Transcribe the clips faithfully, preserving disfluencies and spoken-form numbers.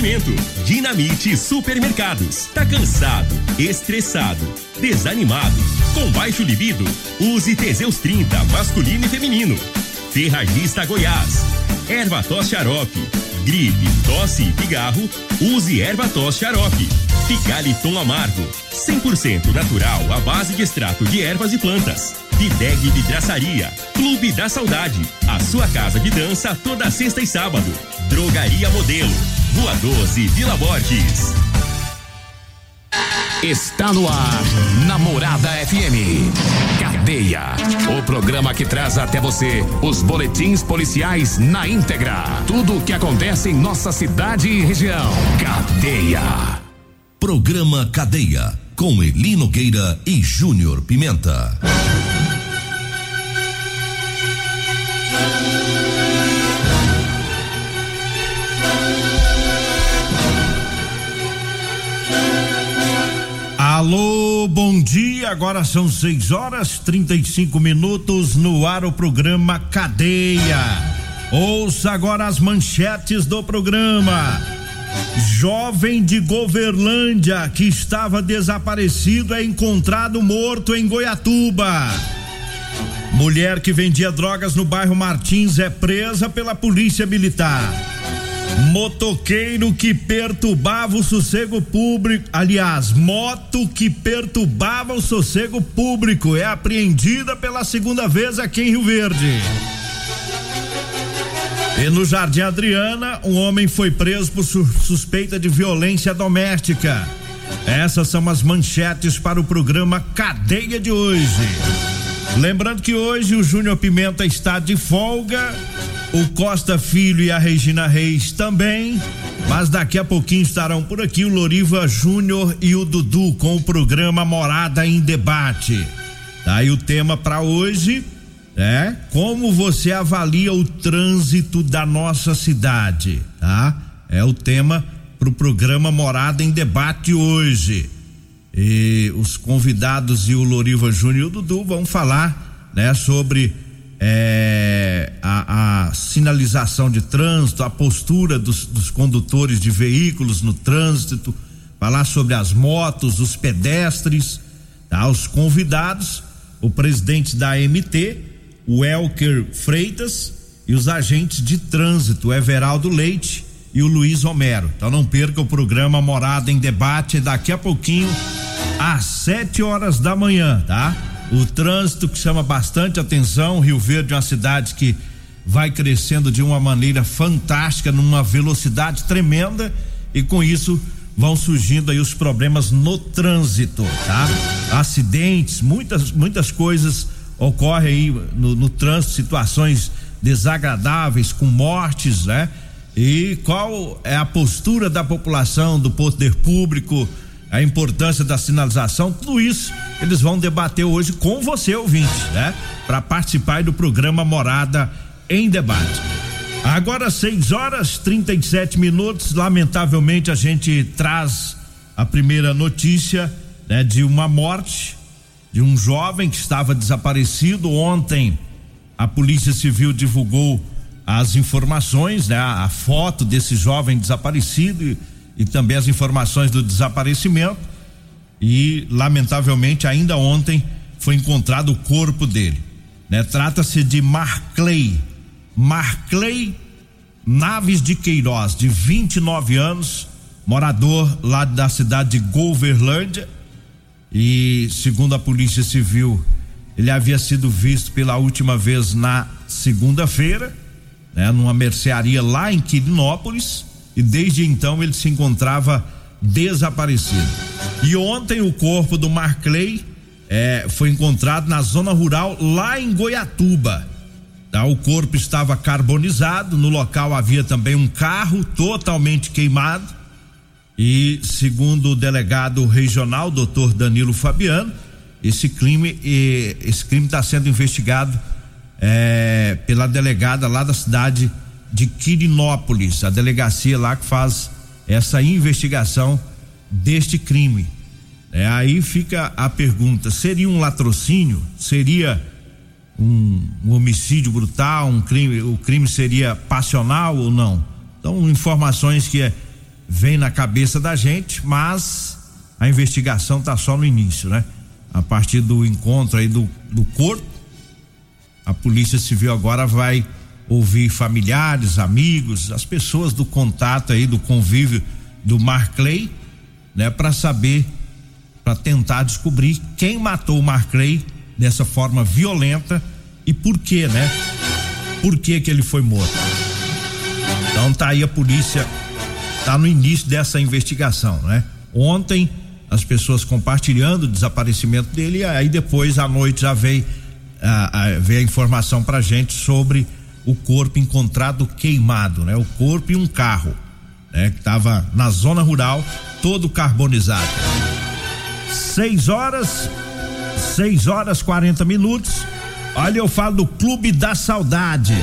oferecimento. Dinamite Supermercados. Tá cansado, estressado, desanimado, com baixo libido? Use Teseus trinta, masculino e feminino. Ferragista Goiás. Ervatos Xarope. Gripe, tosse e pigarro? Use Ervatos Xarope. Figaliton Amargo. cem por cento natural à base de extrato de ervas e plantas. Videg Vidraçaria. Clube da Saudade. A sua casa de dança toda sexta e sábado. Drogaria Modelo. Rua doze, Vila Borges. Está no ar, Namorada F M. Cadeia. O programa que traz até você os boletins policiais na íntegra. Tudo o que acontece em nossa cidade e região. Cadeia. Programa Cadeia, com Eli Nogueira e Júnior Pimenta. Alô, bom dia, agora são seis horas trinta e cinco minutos, no ar o programa Cadeia. Ouça agora as manchetes do programa. Jovem de Goverlândia que estava desaparecido é encontrado morto em Goiatuba. Mulher que vendia drogas no bairro Martins é presa pela polícia militar. Motoqueiro que perturbava o sossego público, aliás, moto que perturbava o sossego público é apreendida pela segunda vez aqui em Rio Verde. E no Jardim Adriana, um homem foi preso por suspeita de violência doméstica. Essas são as manchetes para o programa Cadeia de hoje. Lembrando que hoje o Júnior Pimenta está de folga, o Costa Filho e a Regina Reis também, mas daqui a pouquinho estarão por aqui o Loriva Júnior e o Dudu com o programa Morada em Debate. Tá aí o tema para hoje, é como você avalia o trânsito da nossa cidade, tá? É o tema pro programa Morada em Debate hoje. E os convidados e o Loriva Júnior e o Dudu vão falar, né, sobre É, a, a sinalização de trânsito, a postura dos, dos condutores de veículos no trânsito, falar sobre as motos, os pedestres, tá? Os convidados, o presidente da A M T, o Elker Freitas, e os agentes de trânsito, o Everaldo Leite e o Luiz Romero. Então não perca o programa Morada em Debate daqui a pouquinho, às sete horas da manhã, tá? O trânsito que chama bastante atenção. Rio Verde é uma cidade que vai crescendo de uma maneira fantástica, numa velocidade tremenda, e com isso vão surgindo aí os problemas no trânsito, tá? Acidentes, muitas muitas coisas ocorrem aí no, no trânsito, situações desagradáveis com mortes, né? E qual é a postura da população, do poder público, a importância da sinalização, tudo isso eles vão debater hoje com você, ouvinte, né? Para participar do programa Morada em Debate. Agora seis horas trinta e sete minutos, lamentavelmente a gente traz a primeira notícia, né, de uma morte de um jovem que estava desaparecido. Ontem a Polícia Civil divulgou as informações, né? A, a foto desse jovem desaparecido e e também as informações do desaparecimento, e lamentavelmente ainda ontem foi encontrado o corpo dele, né? Trata-se de Marclay Marclay Naves de Queiroz, de vinte e nove anos, morador lá da cidade de Goverlândia, e segundo a Polícia Civil ele havia sido visto pela última vez na segunda-feira, né? Numa mercearia lá em Quirinópolis, e desde então ele se encontrava desaparecido. E ontem o corpo do Marclay é, foi encontrado na zona rural lá em Goiatuba, tá? O corpo estava carbonizado, no local havia também um carro totalmente queimado, e segundo o delegado regional, doutor Danilo Fabiano, esse crime e, esse crime está sendo investigado é, pela delegada lá da cidade de Quirinópolis, a delegacia lá que faz essa investigação deste crime. É, aí fica a pergunta: seria um latrocínio? Seria um, um homicídio brutal? Um crime? O crime seria passional ou não? Então, informações que é, vem na cabeça da gente, mas a investigação tá só no início, né? A partir do encontro aí do, do corpo, a Polícia Civil agora vai ouvir familiares, amigos, as pessoas do contato aí, do convívio do Marclay, né? Para saber, para tentar descobrir quem matou o Marclay dessa forma violenta e por quê, né? Por que que ele foi morto? Então tá aí a polícia, tá no início dessa investigação, né? Ontem as pessoas compartilhando o desaparecimento dele, e aí depois à noite já veio a, a, veio a informação pra gente sobre o corpo encontrado queimado, né? O corpo e um carro, né? Que tava na zona rural, todo carbonizado. Seis horas, seis horas quarenta minutos. Olha, eu falo do Clube da Saudade.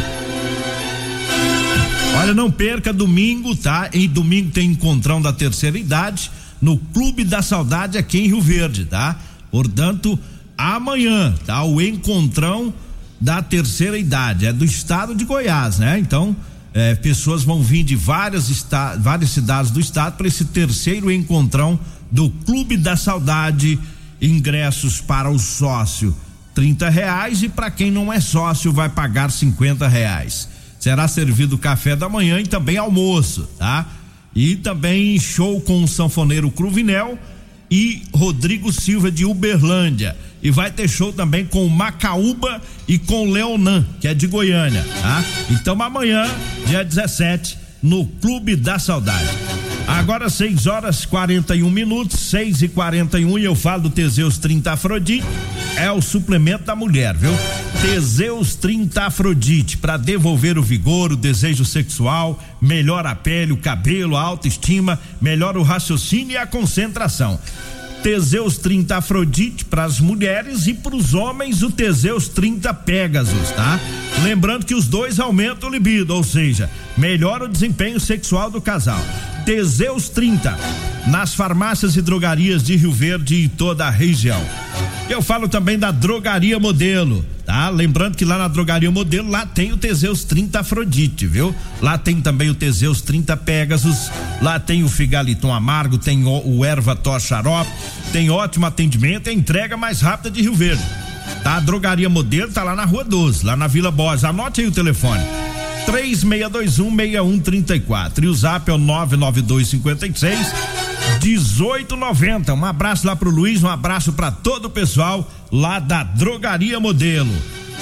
Olha, não perca domingo, tá? E domingo tem encontrão da terceira idade no Clube da Saudade aqui em Rio Verde, tá? Portanto, amanhã, tá? O encontrão da terceira idade, é do estado de Goiás, né? Então, é, pessoas vão vir de várias, esta, várias cidades do estado para esse terceiro encontrão do Clube da Saudade. Ingressos para o sócio trinta reais, e para quem não é sócio vai pagar cinquenta reais. Será servido café da manhã e também almoço, tá? E também show com o sanfoneiro Cruvinel e Rodrigo Silva de Uberlândia. E vai ter show também com Macaúba e com Leonan, que é de Goiânia, tá? Então amanhã, dia dezessete, no Clube da Saudade. Agora seis horas quarenta e um minutos, seis e quarenta e um, e eu falo do Teseus trinta Afrodite. É o suplemento da mulher, viu? Teseus trinta Afrodite, para devolver o vigor, o desejo sexual, melhora a pele, o cabelo, a autoestima, melhora o raciocínio e a concentração. Teseus trinta Afrodite para as mulheres, e para os homens o Teseus trinta Pegasus, tá? Lembrando que os dois aumentam o libido, ou seja, melhora o desempenho sexual do casal. Teseus trinta nas farmácias e drogarias de Rio Verde e toda a região. Eu falo também da Drogaria Modelo, tá? Lembrando que lá na Drogaria Modelo, lá tem o Teseus trinta Afrodite, viu? Lá tem também o Teseus trinta Pegasus, lá tem o Figaliton Amargo, tem o, o Erva Tor Xarope, tem ótimo atendimento e entrega mais rápida de Rio Verde, tá? A Drogaria Modelo tá lá na Rua doze, lá na Vila Borges. Anote aí o telefone: três seis dois um, seis um três quatro, e o zap é o nove nove dois cinco seis dezoito noventa. Um abraço lá pro Luiz, um abraço para todo o pessoal lá da Drogaria Modelo.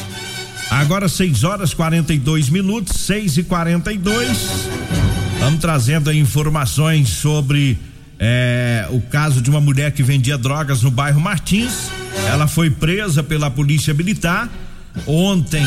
Agora seis horas quarenta e dois minutos, seis e quarenta e dois. Estamos trazendo aí informações sobre é, o caso de uma mulher que vendia drogas no bairro Martins. Ela foi presa pela Polícia Militar ontem,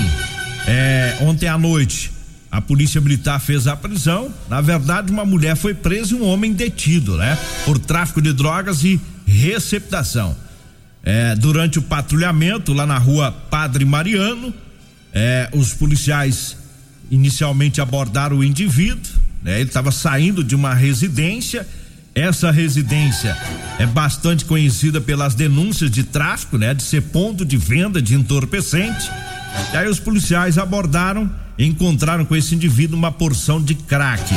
é, ontem à noite. A Polícia Militar fez a prisão. Na verdade, uma mulher foi presa e um homem detido, né? Por tráfico de drogas e receptação. É, durante o patrulhamento lá na Rua Padre Mariano, é, os policiais inicialmente abordaram o indivíduo, né? Ele estava saindo de uma residência. Essa residência é bastante conhecida pelas denúncias de tráfico, né? De ser ponto de venda de entorpecente. E aí os policiais abordaram, encontraram com esse indivíduo uma porção de crack.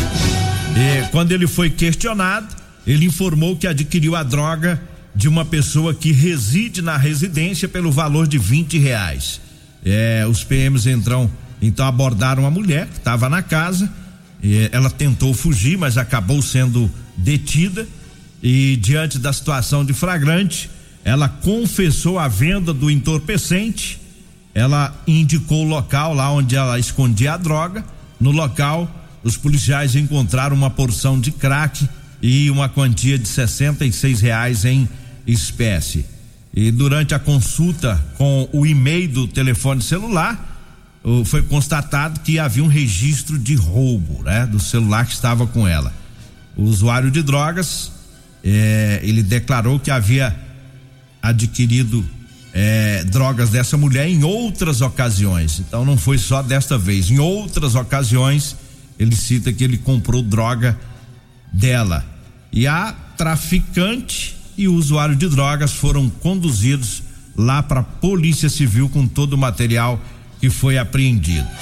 E quando ele foi questionado, ele informou que adquiriu a droga de uma pessoa que reside na residência pelo valor de vinte reais. É, os P Ms então, então abordaram a mulher que estava na casa. E ela tentou fugir, mas acabou sendo detida, e diante da situação de flagrante, ela confessou a venda do entorpecente. Ela indicou o local lá onde ela escondia a droga. No local, os policiais encontraram uma porção de crack e uma quantia de sessenta e seis reais em espécie. E durante a consulta com o e-mail do telefone celular, foi constatado que havia um registro de roubo, né, do celular que estava com ela. O usuário de drogas, eh, ele declarou que havia adquirido É, drogas dessa mulher em outras ocasiões. Então não foi só desta vez. Em outras ocasiões, ele cita que ele comprou droga dela. E a traficante e o usuário de drogas foram conduzidos lá para a Polícia Civil com todo o material que foi apreendido.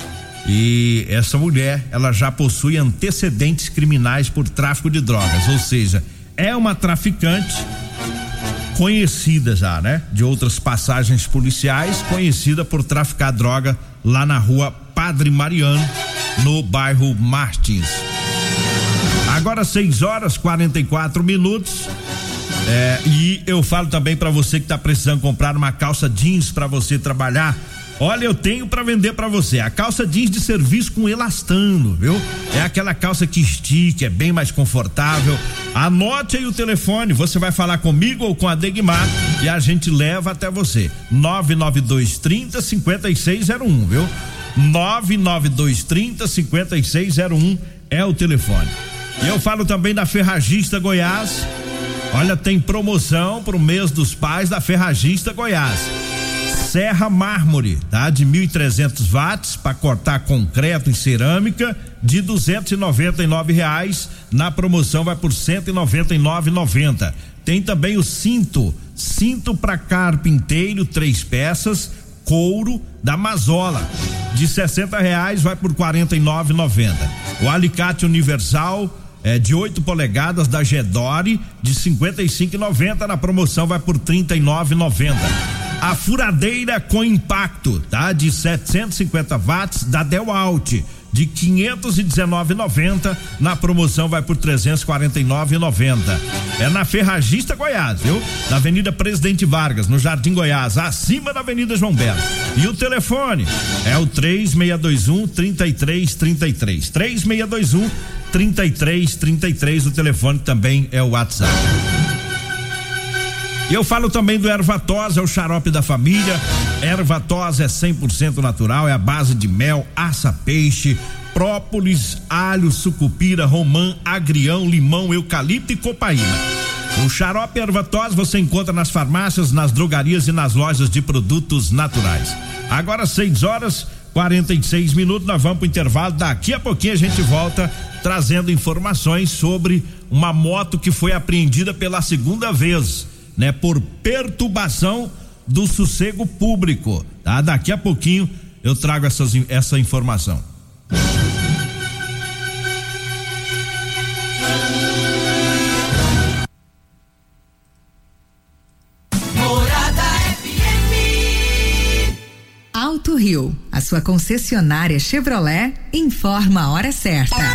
E essa mulher, ela já possui antecedentes criminais por tráfico de drogas, ou seja, é uma traficante conhecida já, né? De outras passagens policiais, conhecida por traficar droga lá na rua Padre Mariano, no bairro Martins. Agora seis horas e quarenta e quatro minutos. É, e eu falo também para você que tá precisando comprar uma calça jeans para você trabalhar. Olha, eu tenho para vender para você a calça jeans de serviço com elastano, viu? É aquela calça que estica, é bem mais confortável. Anote aí o telefone, você vai falar comigo ou com a Degmar e a gente leva até você. nove nove dois trinta, cinquenta e seis zero um, viu? nove nove dois trinta, cinquenta e seis zero um é o telefone. E eu falo também da Ferragista Goiás. Olha, tem promoção pro mês dos pais da Ferragista Goiás. Serra Mármore, tá? De mil e trezentos watts para cortar concreto e cerâmica, de duzentos e noventa e nove reais. Na promoção vai por cento e noventa e nove reais e noventa centavos. Tem também o cinto, cinto para carpinteiro, três peças, couro da Mazola, de sessenta reais vai por quarenta e nove reais e noventa centavos. O alicate universal é de oito polegadas da Gedore, de cinquenta e cinco reais e noventa centavos. Na promoção vai por trinta e nove reais e noventa centavos. A furadeira com impacto, tá? De setecentos e cinquenta watts da Dewalt, de quinhentos e dezenove reais e noventa centavos. Na promoção vai por trezentos e quarenta e nove reais e noventa centavos. É na Ferragista Goiás, viu? Na Avenida Presidente Vargas, no Jardim Goiás, acima da Avenida João Belo. E o telefone é o três seis dois um, três três três três. três seis dois um, três três três três. O telefone também é o WhatsApp. E eu falo também do Ervatós, é o xarope da família. Ervatós é cem por cento natural, é a base de mel, aça-peixe, própolis, alho, sucupira, romã, agrião, limão, eucalipto e copaína. O xarope Ervatós você encontra nas farmácias, nas drogarias e nas lojas de produtos naturais. Agora seis horas e quarenta e seis minutos, nós vamos pro intervalo. Daqui a pouquinho a gente volta trazendo informações sobre uma moto que foi apreendida pela segunda vez, né, por perturbação do sossego público, tá? Daqui a pouquinho eu trago essas, essa informação. Morada F M. Alto Rio, a sua concessionária Chevrolet, informa a hora certa.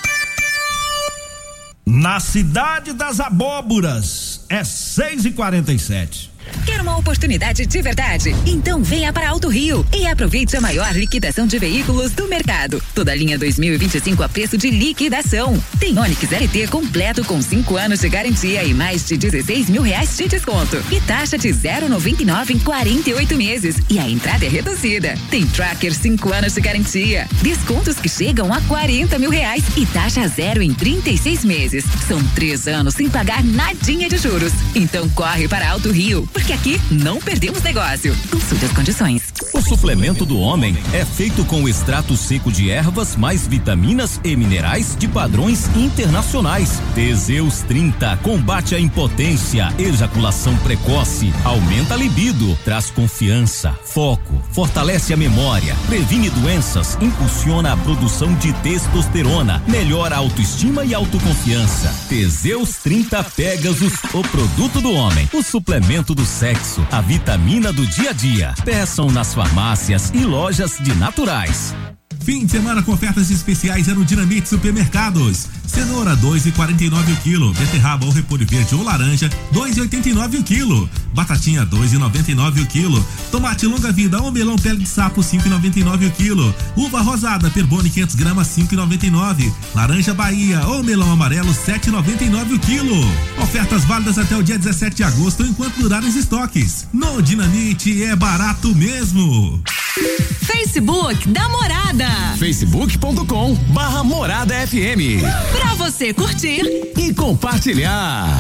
Na cidade das abóboras, é seis e quarenta e sete. Quer uma oportunidade de verdade? Então venha para Alto Rio e aproveite a maior liquidação de veículos do mercado. Toda a linha dois mil e vinte e cinco a preço de liquidação. Tem Onix L T completo com cinco anos de garantia e mais de dezesseis mil reais de desconto. E taxa de zero vírgula noventa e nove em quarenta e oito meses. E a entrada é reduzida. Tem Tracker cinco anos de garantia. Descontos que chegam a quarenta mil reais e taxa zero em trinta e seis meses. São três anos sem pagar nadinha de juros. Então corre para Alto Rio, porque aqui não perdemos negócio. Consulte as condições. O suplemento do homem é feito com extrato seco de ervas mais vitaminas e minerais de padrões internacionais. Teseus trinta combate a impotência, ejaculação precoce, aumenta a libido, traz confiança, foco, fortalece a memória, previne doenças, impulsiona a produção de testosterona, melhora a autoestima e autoconfiança. Teseus trinta Pegasus, o produto do homem, o suplemento do sexo, a vitamina do dia a dia. Peçam nas farmácias e lojas de naturais. Fim de semana com ofertas especiais é no Dinamite Supermercados. Cenoura dois e quarenta e nove o quilo, beterraba ou repolho verde ou laranja dois e oitenta e nove o quilo, batatinha dois e noventa e nove o quilo, tomate longa vida ou melão pele de sapo cinco e noventa e nove o quilo, uva rosada Perbone quinhentos gramas cinco e noventa e nove, laranja Bahia ou melão amarelo sete e noventa e nove o quilo. Ofertas válidas até o dia dezessete de agosto enquanto durarem os estoques. No Dinamite é barato mesmo. Facebook da Morada. facebook ponto com barra Morada F M. Pra você curtir e compartilhar.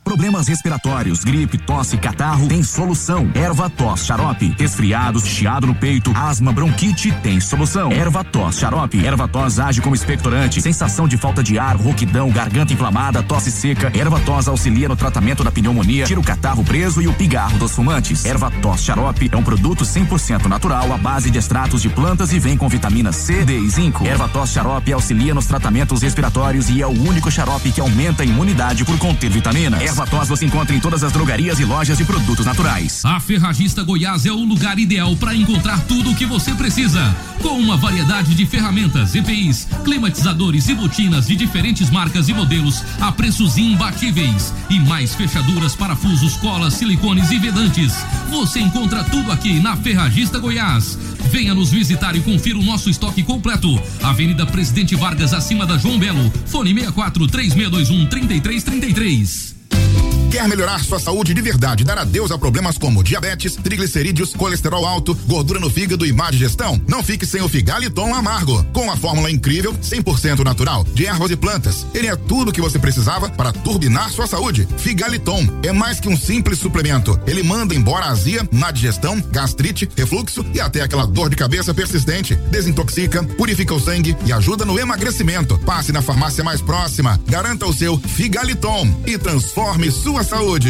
Problemas respiratórios, gripe, tosse, catarro, tem solução. Erva-tos xarope. Resfriados, chiado no peito, asma, bronquite, tem solução. Erva-tos xarope. Erva-tos age como expectorante, sensação de falta de ar, rouquidão, garganta inflamada, tosse seca. Erva-tos auxilia no tratamento da pneumonia, tira o catarro preso e o pigarro dos fumantes. Erva-tos xarope é um produto cem por cento natural à base de extratos de plantas e vem com vitaminas C, D e zinco. Erva-tos xarope auxilia nos tratamentos respiratórios e é o único xarope que aumenta a imunidade por conter vitaminas. Erva-tos você encontra em todas as drogarias e lojas de produtos naturais. A Ferragista Goiás é o lugar ideal para encontrar tudo o que você precisa. Com uma variedade de ferramentas, E P Is, climatizadores e botinas de diferentes marcas e modelos a preços imbatíveis. E mais fechaduras, parafusos, colas, silicones e vedantes. Você encontra tudo aqui na Ferragista Goiás. Venha nos visitar e confira o nosso estoque completo. Avenida Presidente Vargas, acima da João Belo. Fone seis quatro três seis dois um três três três três. Quer melhorar sua saúde de verdade, dar adeus a problemas como diabetes, triglicerídeos, colesterol alto, gordura no fígado e má digestão? Não fique sem o Figaliton Amargo. Com a fórmula incrível, cem por cento natural, de ervas e plantas. Ele é tudo o que você precisava para turbinar sua saúde. Figaliton é mais que um simples suplemento. Ele manda embora a azia, má digestão, gastrite, refluxo e até aquela dor de cabeça persistente. Desintoxica, purifica o sangue e ajuda no emagrecimento. Passe na farmácia mais próxima. Garanta o seu Figaliton e transforme sua saúde.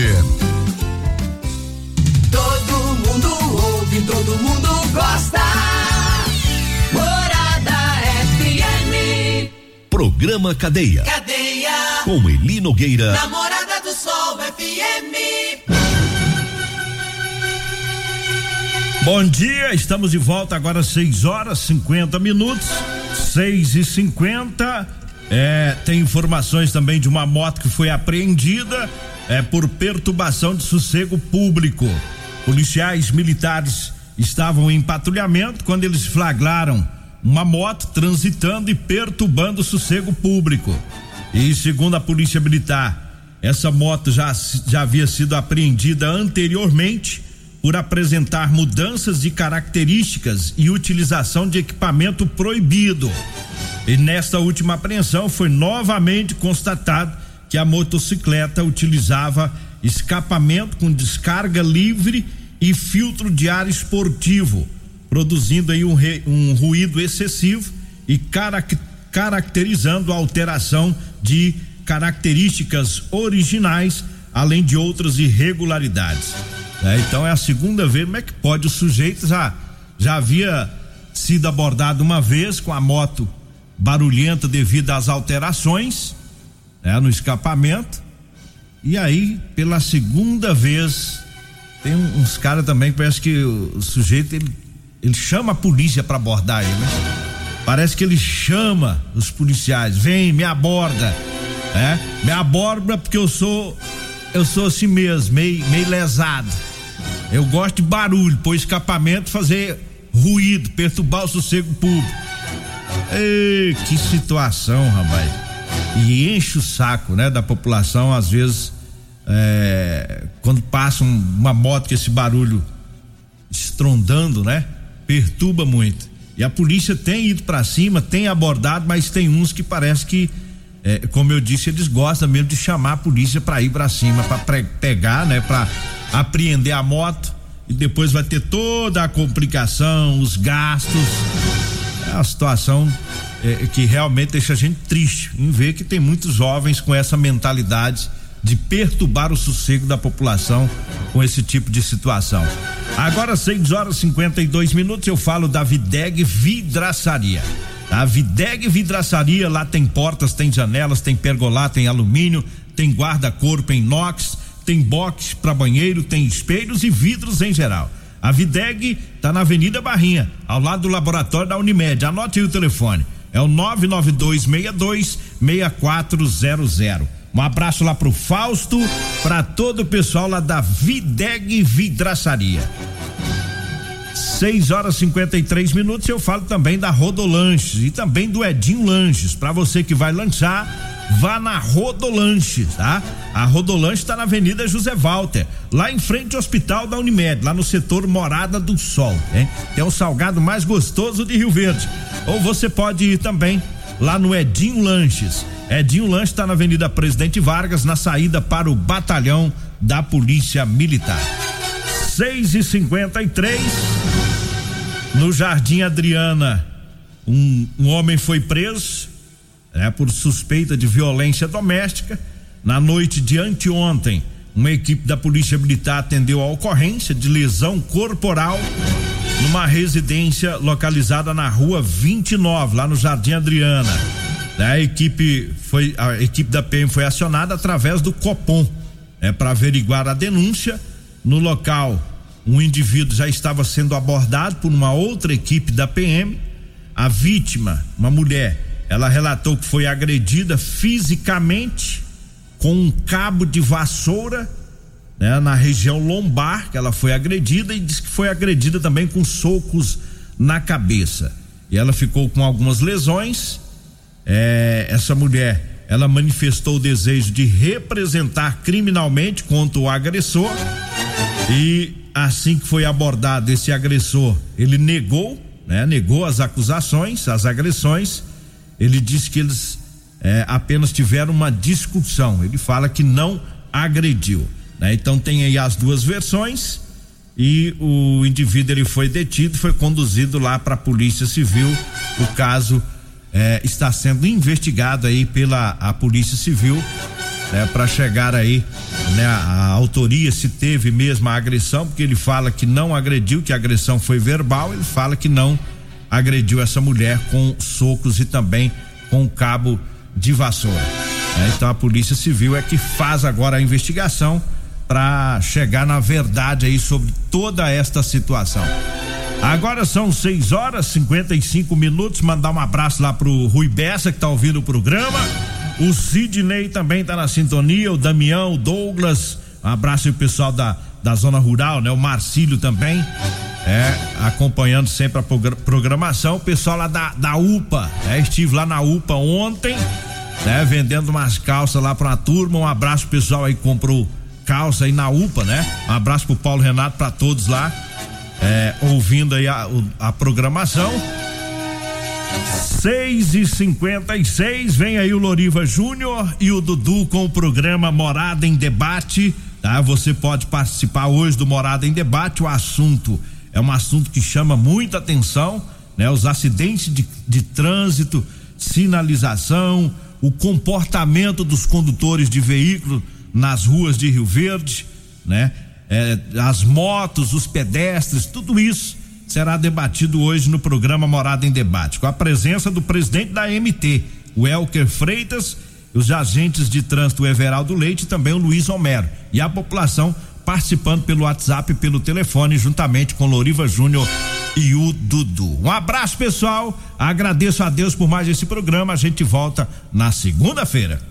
Todo mundo ouve, todo mundo gosta. Morada F M. Programa Cadeia. Cadeia. Com Eli Nogueira. Na Morada do Sol F M. Bom dia, estamos de volta agora às seis horas cinquenta minutos. seis e cinquenta. É, tem informações também de uma moto que foi apreendida é, por perturbação de sossego público. Policiais militares estavam em patrulhamento quando eles flagraram uma moto transitando e perturbando o sossego público. E segundo a polícia militar, essa moto já, já havia sido apreendida anteriormente por apresentar mudanças de características e utilização de equipamento proibido. E nesta última apreensão foi novamente constatado que a motocicleta utilizava escapamento com descarga livre e filtro de ar esportivo, produzindo aí um, re, um ruído excessivo e carac, caracterizando a alteração de características originais, além de outras irregularidades. É, então é a segunda vez. Como é que pode? O sujeito já, já havia sido abordado uma vez com a moto barulhenta devido às alterações, né, no escapamento, e aí pela segunda vez tem uns caras também que parece que o, o sujeito ele, ele chama a polícia para abordar ele, né? Parece que ele chama os policiais, vem, me aborda, né? Me aborda porque eu sou eu sou assim mesmo, meio, meio lesado, eu gosto de barulho, pôr escapamento, fazer ruído, perturbar o sossego público. Ei, que situação, rapaz. E enche o saco, né, da população, às vezes, é, quando passa um, uma moto com esse barulho estrondando, né, perturba muito. E a polícia tem ido pra cima, tem abordado, mas tem uns que parece que, é, como eu disse, eles gostam mesmo de chamar a polícia pra ir pra cima, pra pre- pegar, né, pra apreender a moto, e depois vai ter toda a complicação, os gastos. É uma situação é, que realmente deixa a gente triste em ver que tem muitos jovens com essa mentalidade de perturbar o sossego da população com esse tipo de situação. Agora seis horas e cinquenta e dois minutos, eu falo da Videg Vidraçaria. A Videg Vidraçaria, lá tem portas, tem janelas, tem pergolá, tem alumínio, tem guarda-corpo em inox, tem box para banheiro, tem espelhos e vidros em geral. A Videg tá na Avenida Barrinha, ao lado do laboratório da Unimed. Anote aí o telefone, é o nove nove dois seis dois seis quatro zero zero. Um abraço lá pro Fausto, para todo o pessoal lá da Videg Vidraçaria. seis horas e cinquenta e três minutos, eu falo também da Rodolanches e também do Edinho Lanches. Para você que vai lanchar, vá na Rodolanches, tá? A Rodolanches está na Avenida José Walter, lá em frente ao Hospital da Unimed, lá no setor Morada do Sol, hein? É o salgado mais gostoso de Rio Verde. Ou você pode ir também lá no Edinho Lanches. Edinho Lanche está na Avenida Presidente Vargas, na saída para o batalhão da Polícia Militar. seis e cinquenta e três, no Jardim Adriana, um, um homem foi preso, né, por suspeita de violência doméstica. Na noite de anteontem, uma equipe da Polícia Militar atendeu a ocorrência de lesão corporal numa residência localizada na rua vinte e nove, lá no Jardim Adriana. A equipe foi, a equipe da P M foi acionada através do Copom, né, para averiguar a denúncia. No local, um indivíduo já estava sendo abordado por uma outra equipe da P M. A vítima, uma mulher, ela relatou que foi agredida fisicamente com um cabo de vassoura, né, na região lombar, que ela foi agredida, e disse que foi agredida também com socos na cabeça. E ela ficou com algumas lesões. É, essa mulher, ela manifestou o desejo de representar criminalmente contra o agressor, e assim que foi abordado esse agressor, ele negou, né, negou as acusações, as agressões. Ele disse que eles é, apenas tiveram uma discussão. Ele fala que não agrediu, né? Então tem aí as duas versões, e o indivíduo ele foi detido, foi conduzido lá para a Polícia Civil. O caso É, está sendo investigado aí pela a Polícia Civil, né, para chegar aí, né, a, a autoria, se teve mesmo a agressão, porque ele fala que não agrediu, que a agressão foi verbal. Ele fala que não agrediu essa mulher com socos e também com cabo de vassoura, né? Então a Polícia Civil é que faz agora a investigação para chegar na verdade aí sobre toda esta situação. Agora são seis horas e cinquenta e cinco minutos. Mandar um abraço lá pro Rui Bessa, que tá ouvindo o programa. O Sidney também tá na sintonia, o Damião, o Douglas. Um abraço aí pro pessoal da, da zona rural, né? O Marcílio também, é, acompanhando sempre a programação. O pessoal lá da, da U P A, né? Estive lá na U P A ontem, né? Vendendo umas calças lá pra uma turma. Um abraço pro pessoal aí que comprou calça aí na U P A, né? Um abraço pro Paulo Renato, pra todos lá. É, ouvindo aí a, a programação. seis e cinquenta e seis, vem aí o Loriva Júnior e o Dudu com o programa Morada em Debate, tá? Você pode participar hoje do Morada em Debate. O assunto é um assunto que chama muita atenção, né? Os acidentes de, de trânsito, sinalização, o comportamento dos condutores de veículos nas ruas de Rio Verde, né? É, as motos, os pedestres, tudo isso será debatido hoje no programa Morada em Debate, com a presença do presidente da M T, o Elker Freitas, os agentes de trânsito, o Everaldo Leite, e também o Luiz Homero, e a população participando pelo WhatsApp e pelo telefone, juntamente com Loriva Júnior e o Dudu. Um abraço, pessoal, agradeço a Deus por mais esse programa. A gente volta na segunda-feira.